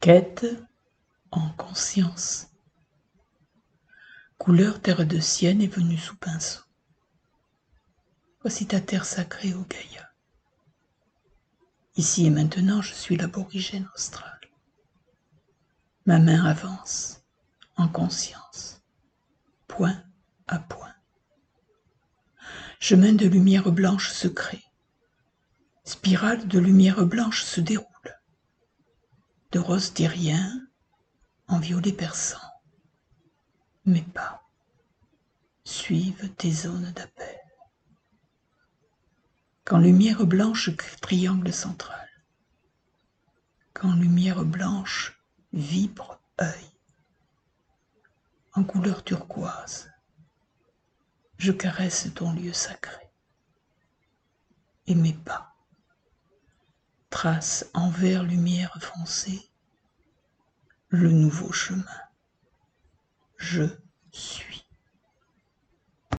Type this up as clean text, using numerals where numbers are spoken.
Quête en conscience. Couleur terre de sienne est venue sous pinceau. Voici ta terre sacrée, ô Gaïa. Ici et maintenant, je suis l'aborigène austral. Ma main avance, en conscience, point à point. Chemin de lumière blanche se crée. Spirale de lumière blanche se déroule. De rose tyrien en violet perçant. Mes pas suivent tes zones d'appel. Quand lumière blanche triangle central. Quand lumière blanche vibre œil. En couleur turquoise, je caresse ton lieu sacré. Et mes pas tracent en vert lumière foncée le nouveau chemin. Je